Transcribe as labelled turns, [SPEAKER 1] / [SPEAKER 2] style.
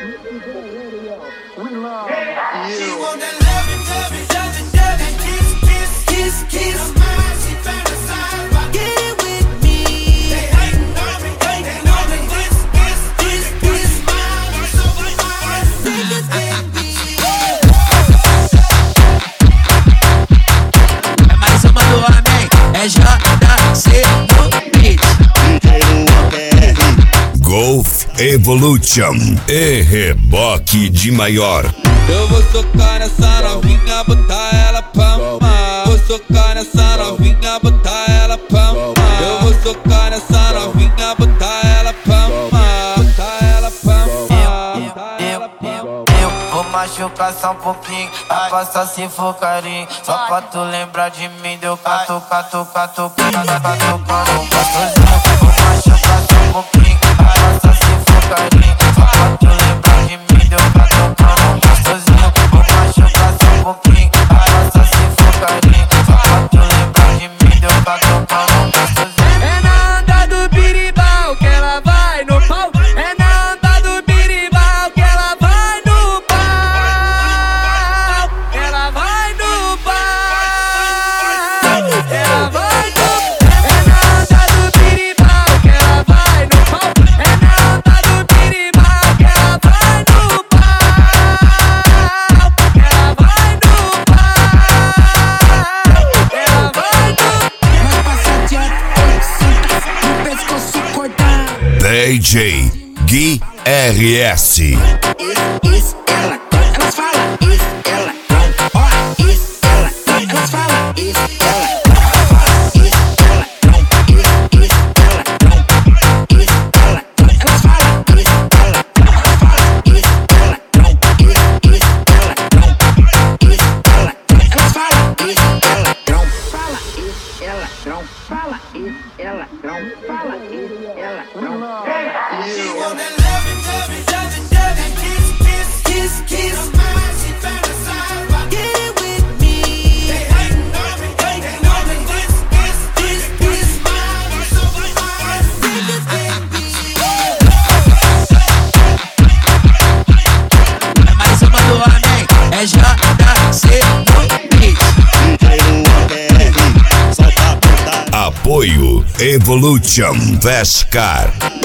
[SPEAKER 1] Golf Evolution e reboque de maior.
[SPEAKER 2] Eu vou socar nessa novinha, botar ela pra mamar. Vou socar nessa novinha, botar ela pra mamar. Eu vou socar nessa novinha, botar ela pra mamar. Botar ela pra mamar.
[SPEAKER 3] Eu vou machucar só um pouquinho, a passa se for carinho. Só pra tu lembrar de mim, deu catu, catu, catu, catu, catu, catu. Vou machucar só um pouquinho, a passa se for carinho. Só pra tu lembrar de mim, deu catu, catu, gostosinho. Vou machucar só um pouquinho, a passa se for carinho. Só pra tu lembrar de mim, deu catu, catu, gostosinho.
[SPEAKER 4] É na anda do biribau que ela vai no pau. É na anda do biribau que ela vai no pau. Ela vai no pau. Ela vai no pau. É na anda do biribau que ela vai no pau. É na anda do biribau que ela vai no pau. Ela vai no pau. Ela vai no.
[SPEAKER 5] Vai passar direto, senta no pescoço cortado.
[SPEAKER 1] DJ Gui RS.
[SPEAKER 5] Isso, ela, elas falam, isso, ela, ó, isso, ela, elas falam, isso, ela.
[SPEAKER 1] Apoio Evolution Vescar.